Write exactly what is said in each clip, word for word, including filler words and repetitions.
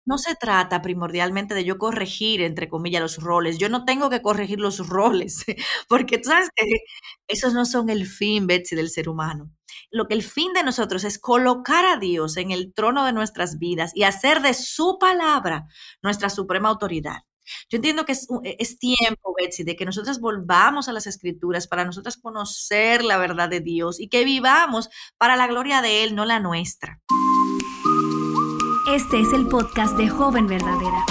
no se trata primordialmente de yo corregir, entre comillas, los roles. Yo no tengo que corregir los roles, porque tú sabes que esos no son el fin, Betsy, del ser humano. Lo que el fin de nosotros es colocar a Dios en el trono de nuestras vidas y hacer de su palabra nuestra suprema autoridad. Yo entiendo que es, es tiempo, Betsy, de que nosotras volvamos a las escrituras para nosotras conocer la verdad de Dios y que vivamos para la gloria de Él, no la nuestra. Este es el podcast de Joven Verdadera.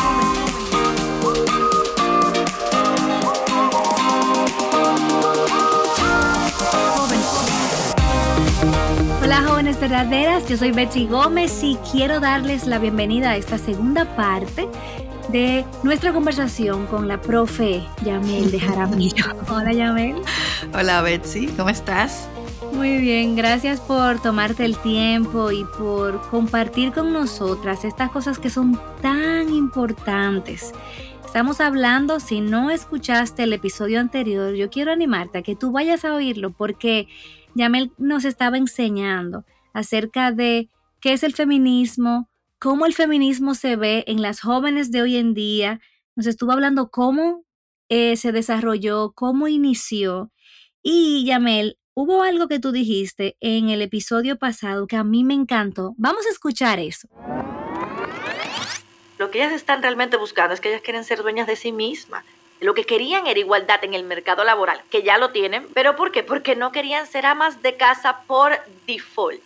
Hola jóvenes verdaderas, yo soy Betsy Gómez y quiero darles la bienvenida a esta segunda parte de nuestra conversación con la profe Yamel de Jaramillo. Hola Yamel. Hola Betsy, ¿cómo estás? Muy bien, gracias por tomarte el tiempo y por compartir con nosotras estas cosas que son tan importantes. Estamos hablando, si no escuchaste el episodio anterior, yo quiero animarte a que tú vayas a oírlo porque Yamel nos estaba enseñando acerca de qué es el feminismo, cómo el feminismo se ve en las jóvenes de hoy en día. Nos estuvo hablando cómo eh, se desarrolló, cómo inició. Y Yamel, hubo algo que tú dijiste en el episodio pasado que a mí me encantó. Vamos a escuchar eso. Lo que ellas están realmente buscando es que ellas quieren ser dueñas de sí mismas. Lo que querían era igualdad en el mercado laboral, que ya lo tienen. ¿Pero por qué? Porque no querían ser amas de casa por default.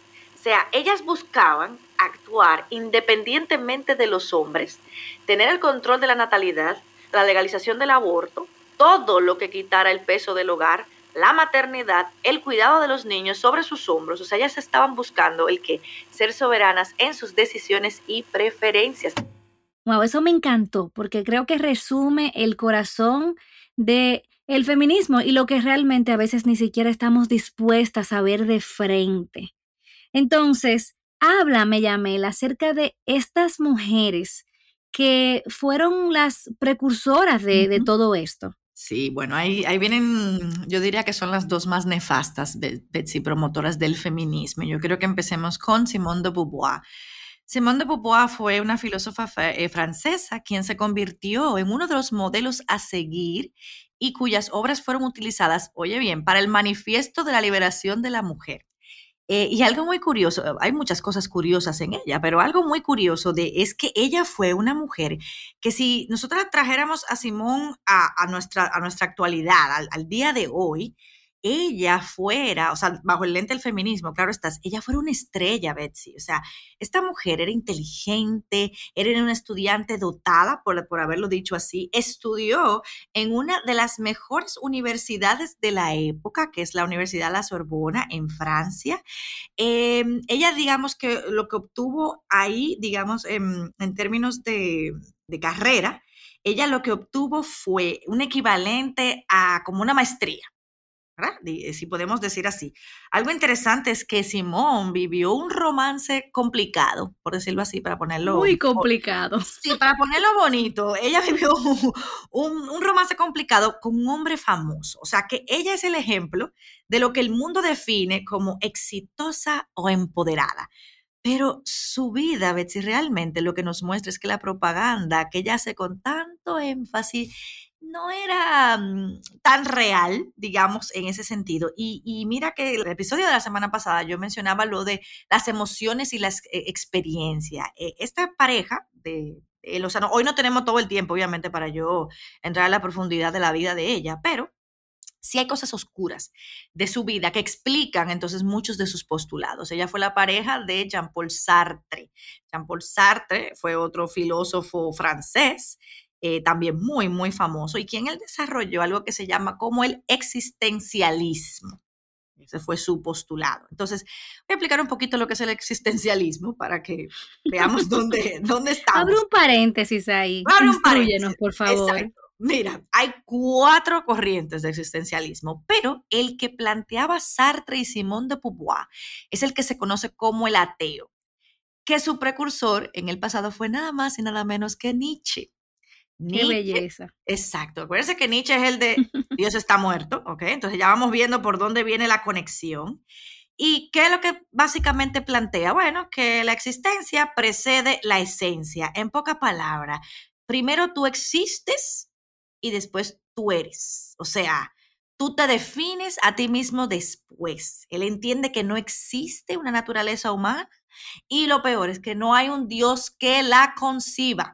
O sea, ellas buscaban actuar independientemente de los hombres, tener el control de la natalidad, la legalización del aborto, todo lo que quitara el peso del hogar, la maternidad, el cuidado de los niños sobre sus hombros. O sea, ellas estaban buscando el que ser soberanas en sus decisiones y preferencias. Wow, eso me encantó porque creo que resume el corazón de el feminismo y lo que realmente a veces ni siquiera estamos dispuestas a ver de frente. Entonces, háblame, Yamel, acerca de estas mujeres que fueron las precursoras de, de todo esto. Sí, bueno, ahí, ahí vienen, yo diría que son las dos más nefastas, Betsy, promotoras del feminismo. Yo creo que empecemos con Simone de Beauvoir. Simone de Beauvoir fue una filósofa francesa quien se convirtió en uno de los modelos a seguir y cuyas obras fueron utilizadas, oye bien, para el manifiesto de la liberación de la mujer. Eh, y algo muy curioso, hay muchas cosas curiosas en ella, pero algo muy curioso de, es que ella fue una mujer que si nosotros trajéramos a Simón a, a, nuestra, a nuestra actualidad, al, al día de hoy, ella fuera, o sea, bajo el lente del feminismo, claro estás, ella fuera una estrella, Betsy. O sea, esta mujer era inteligente, era una estudiante dotada, por, por haberlo dicho así, estudió en una de las mejores universidades de la época, que es la Universidad La Sorbona en Francia. Eh, ella, digamos que lo que obtuvo ahí, digamos, en, en términos de, de carrera, ella lo que obtuvo fue un equivalente a como una maestría, ¿verdad? Si podemos decir así. Algo interesante es que Simone vivió un romance complicado, por decirlo así, para ponerlo... Muy complicado. Sí, para ponerlo bonito. Ella vivió un, un, un romance complicado con un hombre famoso. O sea, que ella es el ejemplo de lo que el mundo define como exitosa o empoderada. Pero su vida, Betsy, realmente lo que nos muestra es que la propaganda que ella hace con tanto énfasis no era um, tan real, digamos, en ese sentido. Y, y mira que el episodio de la semana pasada yo mencionaba lo de las emociones y la eh, experiencia. Eh, esta pareja de, de Lozano, hoy no tenemos todo el tiempo, obviamente, para yo entrar a la profundidad de la vida de ella, pero sí hay cosas oscuras de su vida que explican entonces muchos de sus postulados. Ella fue la pareja de Jean-Paul Sartre. Jean-Paul Sartre fue otro filósofo francés, eh, también muy, muy famoso, y quien él desarrolló algo que se llama como el existencialismo. Ese fue su postulado. Entonces, voy a explicar un poquito lo que es el existencialismo para que veamos dónde, dónde estamos. Abre un paréntesis ahí. Abre un Instrúyenos, paréntesis. por favor. Exacto. Mira, hay cuatro corrientes de existencialismo, pero el que planteaba Sartre y Simone de Beauvoir es el que se conoce como el ateo, que su precursor en el pasado fue nada más y nada menos que Nietzsche. Qué Nietzsche, belleza. exacto. Acuérdense que Nietzsche es el de Dios está muerto, ¿ok? Entonces ya vamos viendo por dónde viene la conexión. ¿Y qué es lo que básicamente plantea? Bueno, que la existencia precede la esencia. En pocas palabras, primero tú existes y después tú eres. O sea, tú te defines a ti mismo después. Él entiende que no existe una naturaleza humana y lo peor es que no hay un Dios que la conciba.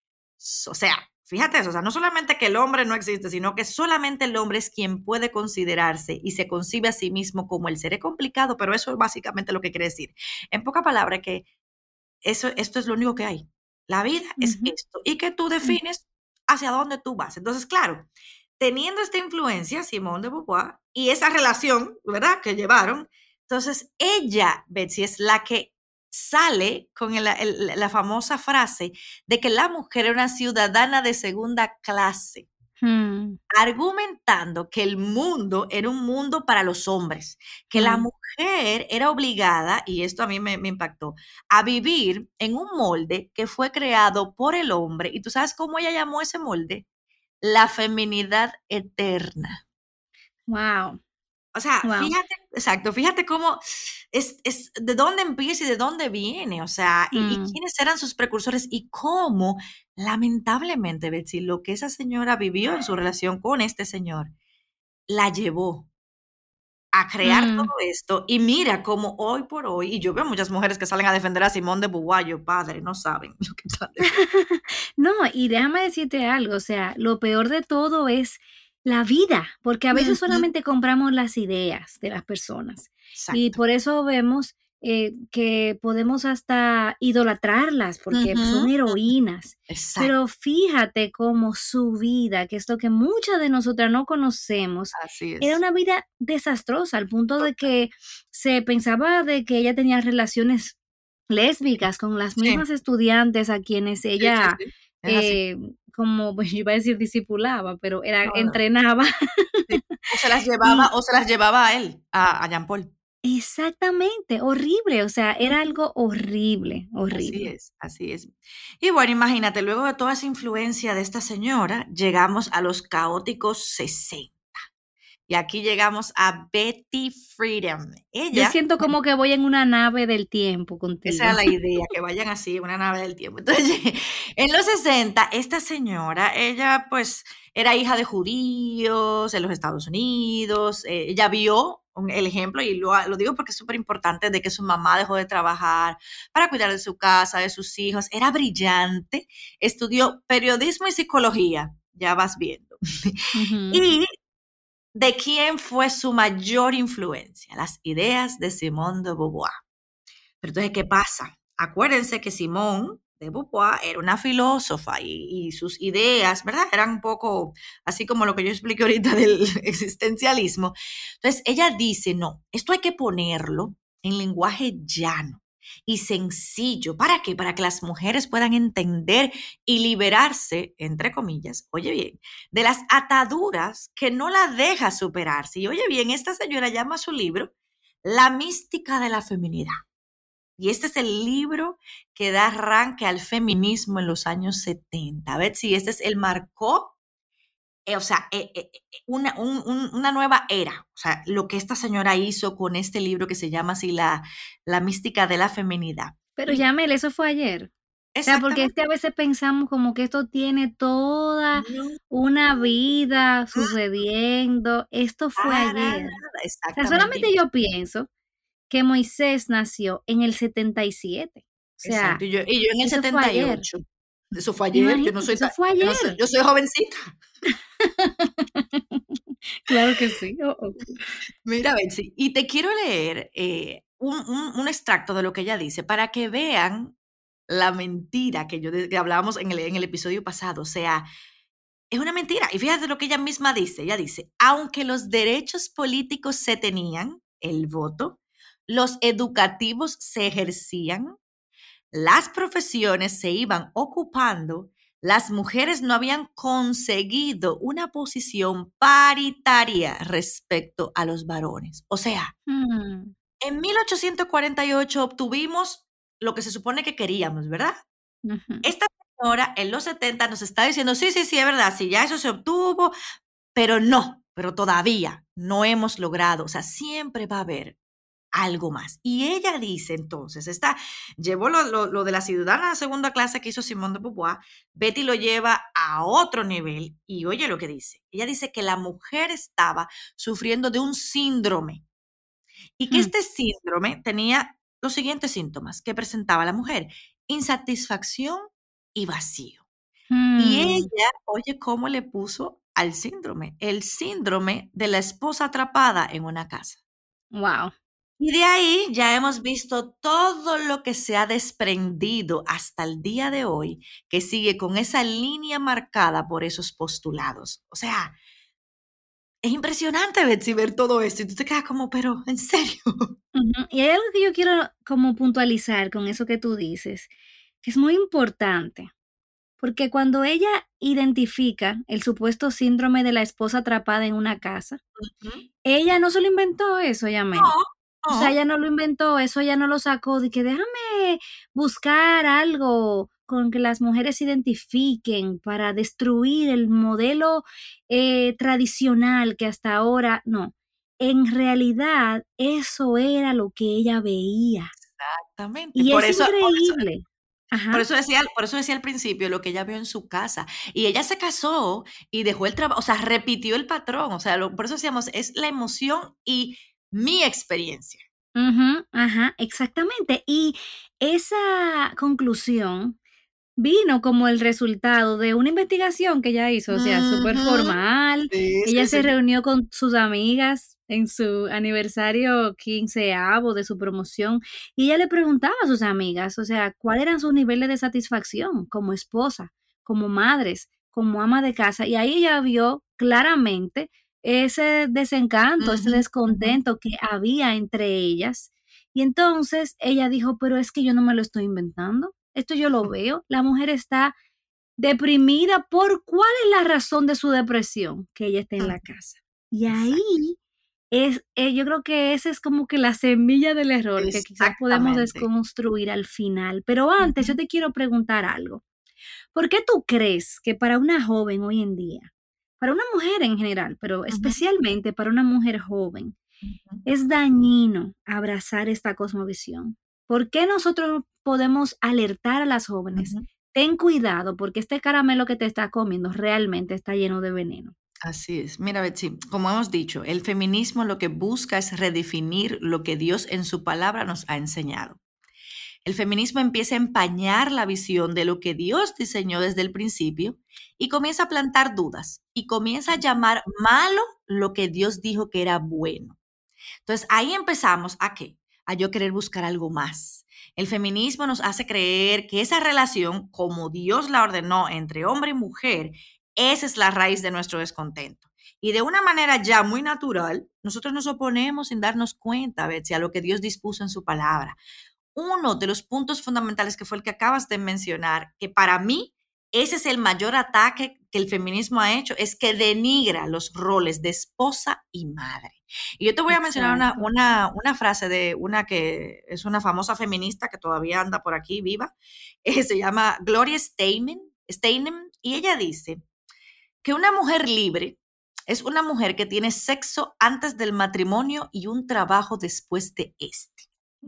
O sea, fíjate eso, o sea, no solamente que el hombre no existe, sino que solamente el hombre es quien puede considerarse y se concibe a sí mismo como el ser. Es complicado, pero eso es básicamente lo que quiere decir. En pocas palabras, que eso, esto es lo único que hay. La vida es Ujú. esto y que tú Mm. defines hacia dónde tú vas. Entonces, claro, teniendo esta influencia, Simone de Beauvoir, y esa relación, ¿verdad?, que llevaron, entonces ella, Betsy, es la que sale con el- el- la famosa frase de que la mujer era una ciudadana de segunda clase, Mm. argumentando que el mundo era un mundo para los hombres, que la Mm. mujer era obligada, y esto a mí me, me impactó, a vivir en un molde que fue creado por el hombre. ¿Y tú sabes cómo ella llamó ese molde? La feminidad eterna. Wow, O sea, wow. fíjate, exacto, fíjate cómo es, es de dónde empieza y de dónde viene, o sea, y, y Mm. quiénes eran sus precursores y cómo, lamentablemente, Betsy, lo que esa señora vivió en su relación con este señor, la llevó a crear Mm. todo esto. Y mira cómo hoy por hoy, y yo veo muchas mujeres que salen a defender a Simón de Beauvoir, yo, padre, no saben lo que están defendiendo. No, y déjame decirte algo, o sea, lo peor de todo es la vida, porque a veces Ujú, solamente compramos las ideas de las personas y exacto. por eso vemos eh, que podemos hasta idolatrarlas porque Ujú, son heroínas. exacto, Pero fíjate cómo su vida, que es lo que muchas de nosotras no conocemos, así era es. una vida desastrosa, al punto de Total. que se pensaba de que ella tenía relaciones lésbicas con las Sí, mismas estudiantes a quienes sí, sí, ella sí, es así. eh, como, pues, yo iba a decir discipulaba, pero era No, no. entrenaba. Sí, o se las llevaba Y o se las llevaba a él, a a Jean Paul. exactamente, horrible, o sea, era Ujú. algo horrible, Así horrible. es, así es. Y bueno, imagínate, luego de toda esa influencia de esta señora, llegamos a los caóticos sesenta. Y aquí llegamos a Betty Friedan. Yo Ella, siento bueno, como que voy en una nave del tiempo esa contigo. es la idea, que vayan así, en una nave del tiempo. Entonces, en los sesenta, esta señora, ella pues era hija de judíos en los Estados Unidos. Eh, ella vio un- el ejemplo, y lo, lo digo porque es súper importante, de que su mamá dejó de trabajar para cuidar de su casa, de sus hijos. Era brillante, estudió periodismo y psicología, ya vas viendo. Ujú. Y de quién fue su mayor influencia, las ideas de Simone de Beauvoir. Pero entonces, ¿qué pasa? Acuérdense que Simone de Beauvoir era una filósofa y, y sus ideas, ¿verdad? Eran un poco así como lo que yo expliqué ahorita del existencialismo. Entonces, ella dice, no, esto hay que ponerlo en lenguaje llano y sencillo. ¿Para qué? Para que las mujeres puedan entender y liberarse, entre comillas, oye bien, de las ataduras que no la deja superarse. Y oye bien, esta señora llama a su libro La mística de la feminidad. Y este es el libro que da arranque al feminismo en los años setenta. A ver si este es el marcó, eh, o sea, eh, eh, eh, una, un- un- una nueva era. O sea, lo que esta señora hizo con este libro que se llama así La, la mística de la feminidad. Pero Y Yamel, eso fue ayer. O sea, porque es exactamente. que a veces pensamos como que esto tiene toda No, una vida mm, sucediendo. Esto fue para ayer. nada, O sea, exactamente solamente igual. yo pienso que Moisés nació en el setenta y siete. O Exacto. sea, Y yo, y yo en el eso fue setenta y ayer. ocho. Eso fue ayer. Yo no Imagínate, soy eso tan, fue yo no soy, ayer. yo soy jovencita. Claro que sí. Oh, oh. Mira, Betsy, y te quiero leer eh, un, un- un extracto de lo que ella dice para que vean la mentira que yo de- que hablábamos en el, en el episodio pasado. O sea, es una mentira. Y fíjate lo que ella misma dice. Ella dice, aunque los derechos políticos se tenían, el voto, los educativos se ejercían, las profesiones se iban ocupando, las mujeres no habían conseguido una posición paritaria respecto a los varones. O sea, Mm. en mil ochocientos cuarenta y ocho obtuvimos lo que se supone que queríamos, ¿verdad? Ujú. Esta señora en los setenta nos está diciendo, sí, sí, sí, es verdad, sí, ya eso se obtuvo, pero no, pero todavía no hemos logrado, o sea, siempre va a haber algo más. Y ella dice entonces, está, llevó lo, lo, lo de la ciudadana de segunda clase que hizo Simone de Beauvoir, Betty lo lleva a otro nivel y oye lo que dice. Ella dice que la mujer estaba sufriendo de un síndrome y que Hmm. este síndrome tenía los siguientes síntomas que presentaba la mujer: insatisfacción y vacío. Y Hmm. ella, oye, cómo le puso al síndrome, el síndrome de la esposa atrapada en una casa. Wow. Y de ahí ya hemos visto todo lo que se ha desprendido hasta el día de hoy, que sigue con esa línea marcada por esos postulados. O sea, es impresionante, Betsy, ver todo esto y tú te quedas como, pero, ¿en serio? Ujú. Y hay algo que yo quiero como puntualizar con eso que tú dices, que es muy importante, porque cuando ella identifica el supuesto síndrome de la esposa atrapada en una casa, Ujú. ella no se lo inventó eso, No, Yamel. O sea, no. ella no lo inventó, eso ella no lo sacó de que déjame buscar algo con que las mujeres se identifiquen para destruir el modelo eh, tradicional que hasta ahora, no. En realidad, eso era lo que ella veía. Exactamente. Y Por es eso, por eso, increíble. por Ajá. eso decía, por eso decía al principio lo que ella vio en su casa. Y ella se casó y dejó el trabajo, o sea, repitió el patrón. O sea, lo- por eso decíamos, es la emoción y mi experiencia. Ujú, ajá, exactamente. Y esa conclusión vino como el resultado de una investigación que ella hizo, o sea, súper Ujú. formal. Sí, Ella sí, se sí. reunió con sus amigas en su aniversario quinceavo de su promoción, y ella le preguntaba a sus amigas, o sea, cuáles eran sus niveles de satisfacción como esposa, como madres, como ama de casa, y ahí ella vio claramente ese desencanto, ese Ujú, ujú, descontento que había entre ellas. Y entonces ella dijo: "Pero es que yo no me lo estoy inventando, esto yo lo veo, la mujer está deprimida, ¿por cuál es la razón de su depresión? Que ella esté en ujú. la casa". Y Exacto. ahí es, eh, yo creo que esa es como que la semilla del error que quizás podemos Exactamente. desconstruir al final. Pero antes yo Ujú, te quiero preguntar algo. ¿Por qué tú crees que para una joven hoy en día, para una mujer en general, pero ujú, especialmente para una mujer joven, ujú, es dañino abrazar esta cosmovisión? ¿Por qué nosotros no podemos alertar a las jóvenes? ujú. Ten cuidado porque este caramelo que te está comiendo realmente está lleno de veneno. Así es. Mira, Betsy, como hemos dicho, el feminismo lo que busca es redefinir lo que Dios en su palabra nos ha enseñado. El feminismo empieza a empañar la visión de lo que Dios diseñó desde el principio y comienza a plantar dudas y comienza a llamar malo lo que Dios dijo que era bueno. Entonces ahí empezamos a qué? A yo querer buscar algo más. El feminismo nos hace creer que esa relación, como Dios la ordenó entre hombre y mujer, esa es la raíz de nuestro descontento. Y de una manera ya muy natural, nosotros nos oponemos sin darnos cuenta, Betsy, a lo que Dios dispuso en su palabra. Uno de los puntos fundamentales que fue el que acabas de mencionar, que para mí ese es el mayor ataque que el feminismo ha hecho, es que denigra los roles de esposa y madre. Y yo te voy a mencionar una, Exacto. una, una frase de una que es una famosa feminista que todavía anda por aquí viva, eh, se llama Gloria Steinem, Steinem, y ella dice que una mujer libre es una mujer que tiene sexo antes del matrimonio y un trabajo después de este.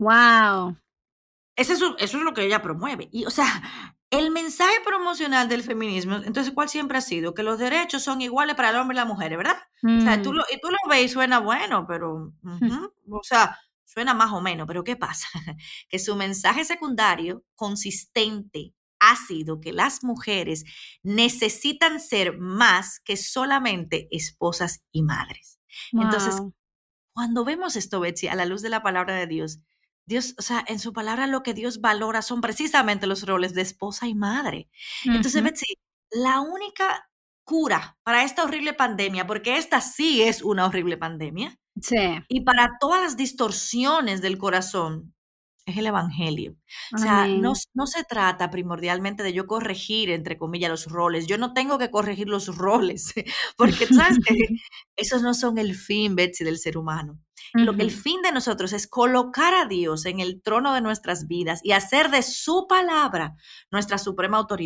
Wow. Eso es, eso es lo que ella promueve. Y, o sea, el mensaje promocional del feminismo, entonces, ¿cuál siempre ha sido? Que los derechos son iguales para el hombre y la mujer, ¿verdad? O sea, tú Mm. lo, y tú lo ves y suena bueno, pero, ujú, o sea, suena más o menos, pero ¿qué pasa? Que su mensaje secundario consistente ha sido que las mujeres necesitan ser más que solamente esposas y madres. Entonces, Wow. cuando vemos esto, Betsy, a la luz de la palabra de Dios, Dios, o sea, en su palabra lo que Dios valora son precisamente los roles de esposa y madre. Entonces, Ujú. Betsy, la única cura para esta horrible pandemia, porque esta sí es una horrible pandemia, Sí. y para todas las distorsiones del corazón, es el evangelio. O sea, no, Amén. s- no se trata primordialmente de yo corregir, entre comillas, los roles. Yo no tengo que corregir los roles, porque tú sabes que esos no son el fin, Betsy, del ser humano. Lo, el Ujú. fin de nosotros es colocar a Dios en el trono de nuestras vidas y hacer de su palabra nuestra suprema autoridad.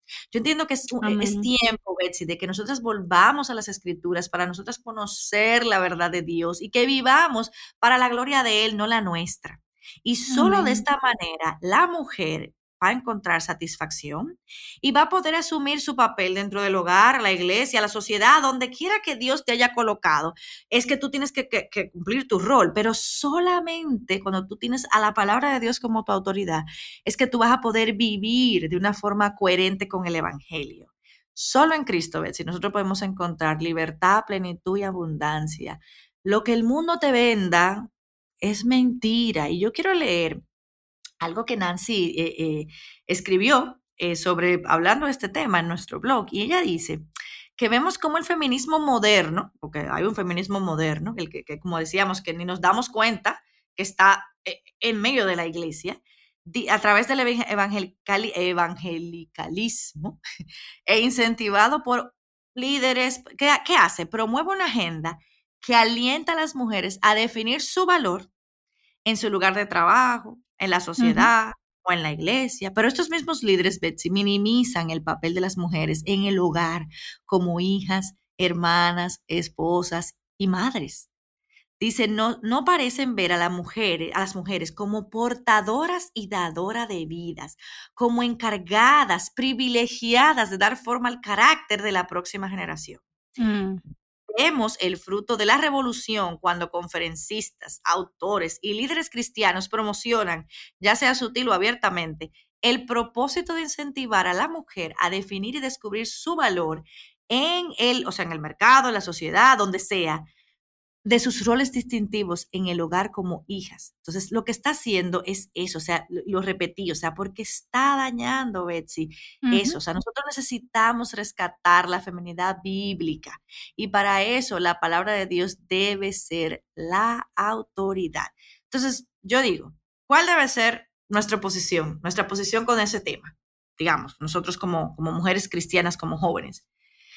Yo entiendo que es, es Amén. tiempo, Betsy, de que nosotras volvamos a las escrituras para nosotras conocer la verdad de Dios y que vivamos para la gloria de Él, no la nuestra. Y solo de Amén. esta manera la mujer va a encontrar satisfacción y va a poder asumir su papel dentro del hogar, la iglesia, la sociedad, donde quiera que Dios te haya colocado. Es que tú tienes que, que, que cumplir tu rol, pero solamente cuando tú tienes a la palabra de Dios como tu autoridad, es que tú vas a poder vivir de una forma coherente con el Evangelio. Solo en Cristo, Betsy, nosotros podemos encontrar libertad, plenitud y abundancia. Lo que el mundo te venda es mentira. Y yo quiero leer algo que Nancy eh, eh, escribió eh, sobre, hablando de este tema en nuestro blog, y ella dice que vemos como el feminismo moderno, porque hay un feminismo moderno, el que, que como decíamos, que ni nos damos cuenta que está eh, en medio de la iglesia, a través del evangelical, evangelicalismo e incentivado por líderes. ¿Qué, qué hace? Promueve una agenda que alienta a las mujeres a definir su valor en su lugar de trabajo, en la Ujú. sociedad o en la iglesia. Pero estos mismos líderes, Betsy, minimizan el papel de las mujeres en el hogar como hijas, hermanas, esposas y madres. Dice, no, no parecen ver a, la mujer, a las mujeres como portadoras y dadoras de vidas, como encargadas, privilegiadas de dar forma al carácter de la próxima generación. Mm. Vemos el fruto de la revolución cuando conferencistas, autores y líderes cristianos promocionan, ya sea sutil o abiertamente, el propósito de incentivar a la mujer a definir y descubrir su valor en el, o sea, en el mercado, en la sociedad, donde sea, de sus roles distintivos en el hogar como hijas. Entonces, lo que está haciendo es eso, o sea, lo, lo repetí, o sea, porque está dañando, Betsy, Ujú. eso. O sea, nosotros necesitamos rescatar la feminidad bíblica y para eso la palabra de Dios debe ser la autoridad. Entonces, yo digo, ¿cuál debe ser nuestra posición, nuestra posición con ese tema? Digamos, nosotros como, como mujeres cristianas, como jóvenes.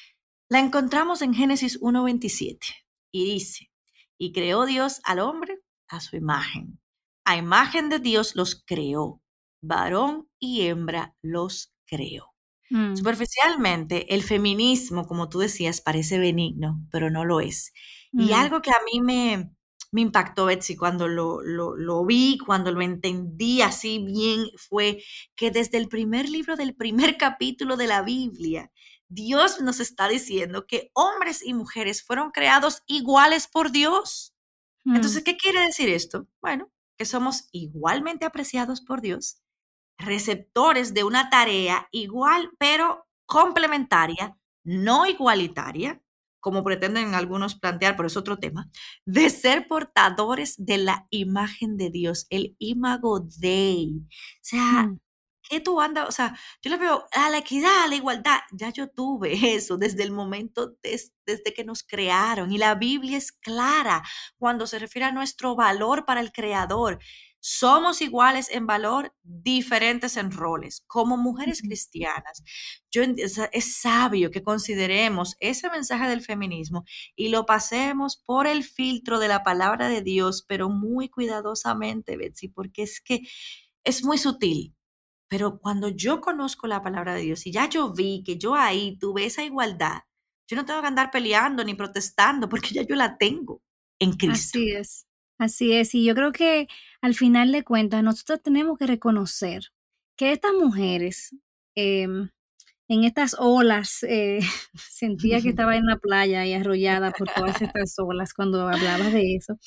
La encontramos en Génesis uno veintisiete y dice, y creó Dios al hombre a su imagen. A imagen de Dios los creó, varón y hembra los creó. Mm. Superficialmente, el feminismo, como tú decías, parece benigno, pero no lo es. Y No. algo que a mí me, me impactó, Betsy, cuando lo, lo, lo vi, cuando lo entendí así bien, fue que desde el primer libro del primer capítulo de la Biblia, Dios nos está diciendo que hombres y mujeres fueron creados iguales por Dios. Mm. Entonces, ¿qué quiere decir esto? Bueno, que somos igualmente apreciados por Dios, receptores de una tarea igual, pero complementaria, no igualitaria, como pretenden algunos plantear, pero es otro tema, de ser portadores de la imagen de Dios, el imago Dei. O sea, Mm. ¿qué tú andas? O sea, yo le veo a la equidad, a la igualdad. Ya yo tuve eso desde el momento des- desde que nos crearon. Y la Biblia es clara cuando se refiere a nuestro valor para el Creador. Somos iguales en valor, diferentes en roles. Como mujeres Mm. cristianas, yo, ent- o sea, es sabio que consideremos ese mensaje del feminismo y lo pasemos por el filtro de la palabra de Dios, pero muy cuidadosamente, Betsy, porque es que es muy sutil. Pero cuando yo conozco la palabra de Dios y ya yo vi que yo ahí tuve esa igualdad, yo no tengo que andar peleando ni protestando porque ya yo la tengo en Cristo. Así es, así es. Y yo creo que al final de cuentas nosotros tenemos que reconocer que estas mujeres, em, en estas olas, eh, sentía que estaba en la playa y arrollada por todas estas olas cuando hablabas de eso.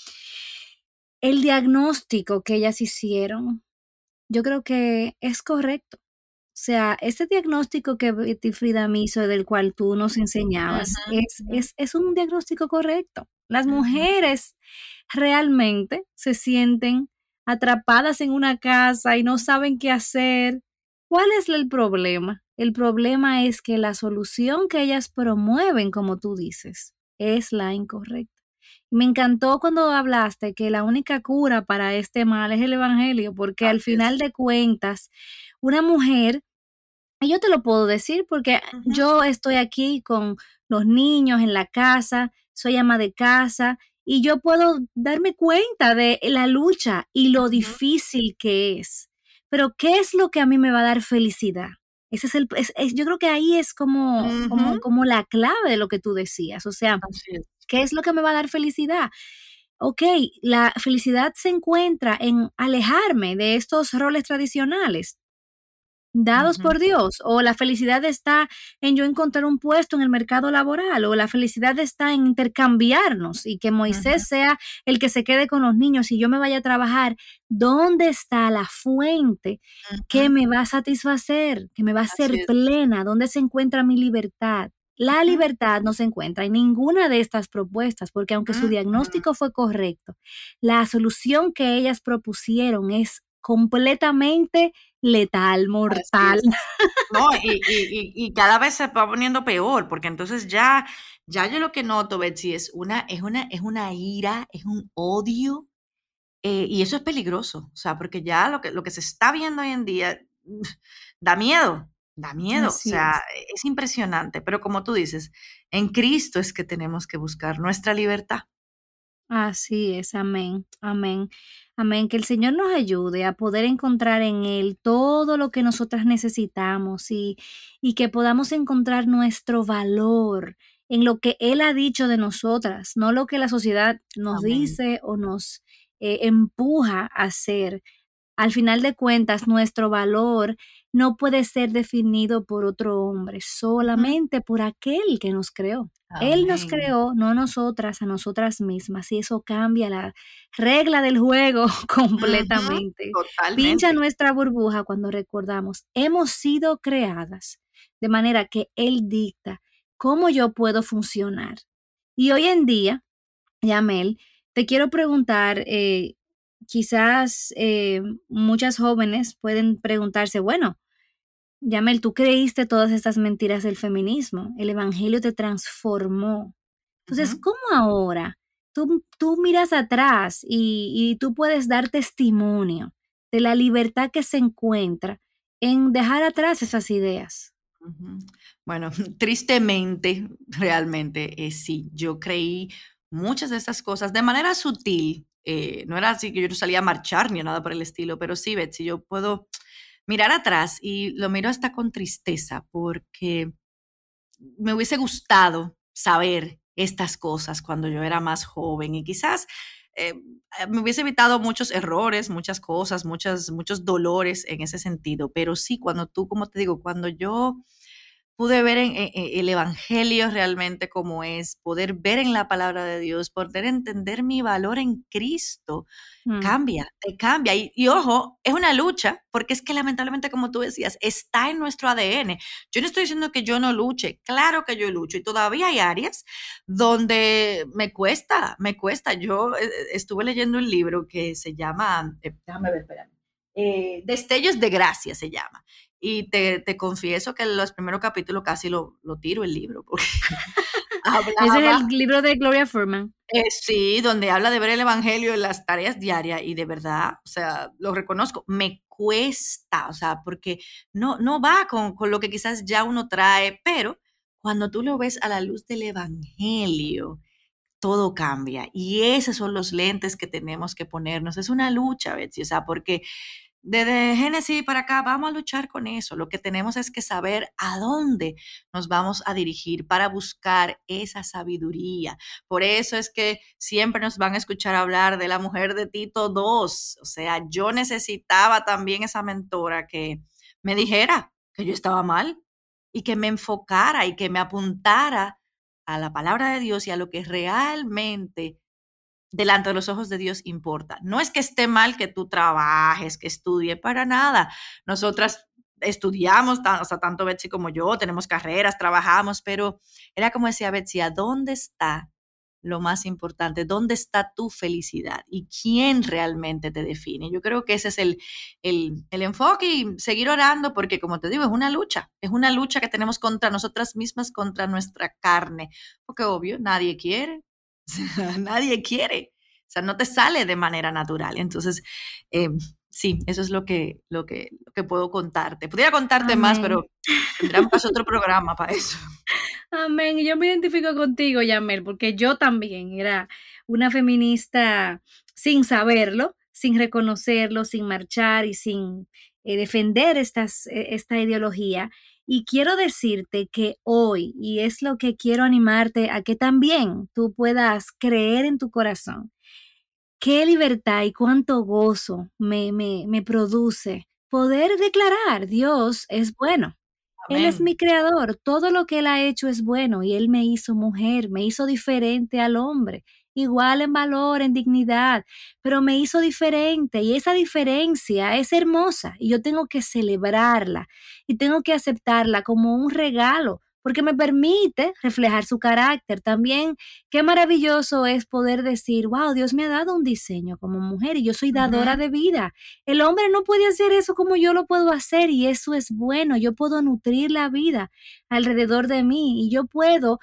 El diagnóstico que ellas hicieron, yo creo que es correcto. O sea, ese diagnóstico que Betty Friedan hizo, del cual tú nos enseñabas, Ujú, es ujú, es es un diagnóstico correcto. Las ujú. mujeres realmente se sienten atrapadas en una casa y no saben qué hacer. ¿Cuál es el problema? El problema es que la solución que ellas promueven, como tú dices, es la incorrecta. Me encantó cuando hablaste que la única cura para este mal es el evangelio, porque al Así final es. de cuentas, una mujer, y yo te lo puedo decir porque Ujú, yo estoy aquí con los niños en la casa, soy ama de casa y yo puedo darme cuenta de la lucha y lo ujú. difícil que es. Pero ¿qué es lo que a mí me va a dar felicidad? Ese es el, es- es- yo creo que ahí es como, como, Ujú. como la clave de lo que tú decías. O sea, Así es. ¿qué es lo que me va a dar felicidad? Ok, la felicidad se encuentra en alejarme de estos roles tradicionales dados Ujú, por Dios, o la felicidad está en yo encontrar un puesto en el mercado laboral, o la felicidad está en intercambiarnos y que ujú, Moisés sea el que se quede con los niños y yo me vaya a trabajar. ¿Dónde está la fuente que ujú. me va a satisfacer, que me va a Así hacer es. plena? ¿Dónde se encuentra mi libertad? La Ujú, libertad no se encuentra en ninguna de estas propuestas, porque aunque su ujú. diagnóstico fue correcto, la solución que ellas propusieron es completamente letal, Así mortal. es. No, y y y y cada vez se va poniendo peor, porque entonces ya ya yo lo que noto, Betsy, es una es una es una ira, es un odio, eh, y eso es peligroso, o sea, porque ya lo que lo que se está viendo hoy en día, da miedo, da miedo, o Así sea, es. es impresionante, pero como tú dices, en Cristo es que tenemos que buscar nuestra libertad. Así es, amén, amén, amén. Que el Señor nos ayude a poder encontrar en Él todo lo que nosotras necesitamos y, y que podamos encontrar nuestro valor en lo que Él ha dicho de nosotras, no lo que la sociedad nos Amén. dice o nos eh, empuja a hacer. Al final de cuentas, nuestro valor no puede ser definido por otro hombre, Ujú. solamente por aquel que nos creó. Él nos Amén. creó, no nosotras, a nosotras mismas, y eso cambia la regla del juego Ujú. completamente. Pincha Totalmente. nuestra burbuja cuando recordamos, hemos sido creadas de manera que Él dicta cómo yo puedo funcionar. Y hoy en día, Yamel, te quiero preguntar, eh, quizás eh, muchas jóvenes pueden preguntarse, bueno, Yamel, tú creíste todas estas mentiras del feminismo, el evangelio te transformó. Entonces, Ujú. ¿cómo ahora tú, tú miras atrás y, y tú puedes dar testimonio de la libertad que se encuentra en dejar atrás esas ideas? Ujú. Bueno, tristemente, realmente, eh, sí, yo creí muchas de estas cosas de manera sutil. Eh, no era así que yo no salía a marchar ni nada por el estilo, pero sí, Betsy, yo puedo mirar atrás y lo miro hasta con tristeza porque me hubiese gustado saber estas cosas cuando yo era más joven y quizás eh, me hubiese evitado muchos errores, muchas cosas, muchas, muchos dolores en ese sentido. Pero sí, cuando tú, como te digo, cuando yo pude ver en, en- en el Evangelio realmente como es, poder ver en la palabra de Dios, poder entender mi valor en Cristo, Mm, cambia, te cambia. Y, y ojo, es una lucha, porque es que lamentablemente, como tú decías, está en nuestro A D N. Yo no estoy diciendo que yo no luche, claro que yo lucho, y todavía hay áreas donde me cuesta, me cuesta. Yo eh, estuve leyendo un libro que se llama, eh, déjame ver, espérame, eh, Destellos de Gracia se llama. Y te, te confieso que los primeros capítulos casi lo, lo tiro el libro, porque Ese es hablaba el libro de Gloria Furman. eh, sí, donde habla de ver el evangelio en las tareas diarias y de verdad, o sea, lo reconozco, me cuesta, o sea, porque no, no va con, con lo que quizás ya uno trae, pero cuando tú lo ves a la luz del evangelio, todo cambia. Y esos son los lentes que tenemos que ponernos. Es una lucha, Betsy, o sea, porque desde Génesis para acá vamos a luchar con eso. Lo que tenemos es que saber a dónde nos vamos a dirigir para buscar esa sabiduría. Por eso es que siempre nos van a escuchar hablar de la mujer de Tito dos. O sea, yo necesitaba también esa mentora que me dijera que yo estaba mal y que me enfocara y que me apuntara a la palabra de Dios y a lo que realmente delante de los ojos de Dios importa. No es que esté mal que tú trabajes, que estudie, para nada. Nosotras estudiamos, tan- o sea, tanto Betsy como yo, tenemos carreras, trabajamos, pero era como decía Betsy, ¿a dónde está lo más importante? ¿Dónde está tu felicidad? ¿Y quién realmente te define? Yo creo que ese es el, el, el enfoque y seguir orando porque, como te digo, es una lucha, es una lucha que tenemos contra nosotras mismas, contra nuestra carne, porque obvio, nadie quiere, nadie quiere. O sea, no te sale de manera natural. Entonces, eh, sí, eso es lo que, lo, que, lo que puedo contarte. Pudiera contarte más, Amén. pero tendríamos que hacer otro programa para eso. Amén. Y yo me identifico contigo, Yamel, porque yo también era una feminista sin saberlo, sin reconocerlo, sin marchar y sin, eh, defender estas, eh, esta ideología. Y quiero decirte que hoy, y es lo que quiero animarte a que también tú puedas creer en tu corazón, qué libertad y cuánto gozo me, me, me produce poder declarar, Dios es bueno. Él es mi Amén. creador, todo lo que Él ha hecho es bueno y Él me hizo mujer, me hizo diferente al hombre, igual en valor, en dignidad, pero me hizo diferente y esa diferencia es hermosa y yo tengo que celebrarla y tengo que aceptarla como un regalo porque me permite reflejar su carácter. También qué maravilloso es poder decir, wow, Dios me ha dado un diseño como mujer y yo soy dadora Ujú. de vida. El hombre no puede hacer eso como yo lo puedo hacer y eso es bueno. Yo puedo nutrir la vida alrededor de mí y yo puedo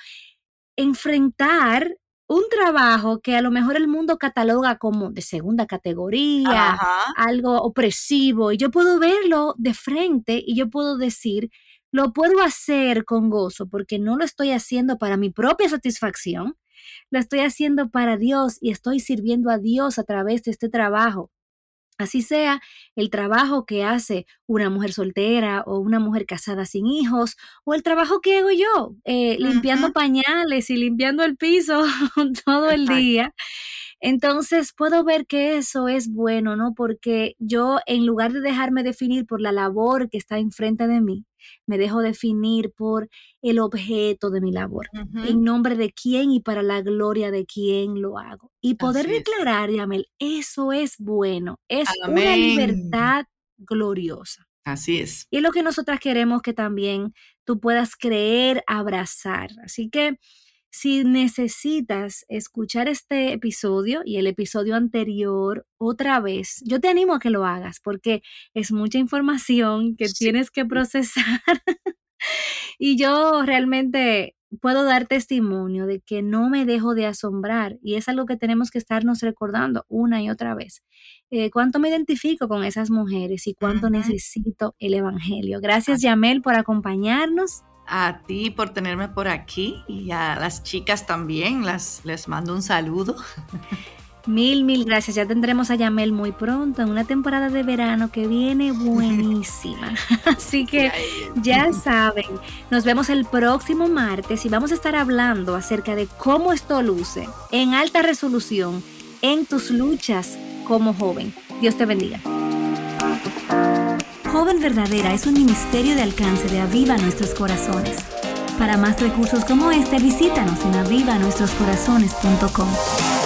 enfrentar un trabajo que a lo mejor el mundo cataloga como de segunda categoría, Ajá. algo opresivo, y yo puedo verlo de frente y yo puedo decir, lo puedo hacer con gozo porque no lo estoy haciendo para mi propia satisfacción, lo estoy haciendo para Dios y estoy sirviendo a Dios a través de este trabajo. Así sea el trabajo que hace una mujer soltera o una mujer casada sin hijos, o el trabajo que hago yo, eh, limpiando Ujú. pañales y limpiando el piso todo el Exacto. día. Entonces puedo ver que eso es bueno, ¿no? Porque yo, en lugar de dejarme definir por la labor que está enfrente de mí, me dejo definir por el objeto de mi labor, Ujú. en nombre de quién y para la gloria de quién lo hago. Y poder Así es. declarar, Yamel, eso es bueno, es una Amén. libertad gloriosa. Así es. Y es lo que nosotras queremos que también tú puedas creer, abrazar. Así que si necesitas escuchar este episodio y el episodio anterior otra vez, yo te animo a que lo hagas porque es mucha información que Sí. tienes que procesar. Y yo realmente puedo dar testimonio de que no me dejo de asombrar y es algo que tenemos que estarnos recordando una y otra vez. Eh, cuánto me identifico con esas mujeres y cuánto Ujú. necesito el Evangelio. Gracias, Así Yamel, es. por acompañarnos. A ti por tenerme por aquí y a las chicas también, las les mando un saludo. Mil, mil gracias. Ya tendremos a Yamel muy pronto en una temporada de verano que viene buenísima. Así Sí, que ahí viene. ya saben, nos vemos el próximo martes y vamos a estar hablando acerca de cómo esto luce en alta resolución en tus luchas como joven. Dios te bendiga. Joven Verdadera es un ministerio de alcance de Aviva Nuestros Corazones. Para más recursos como este, visítanos en aviva nuestros corazones punto com.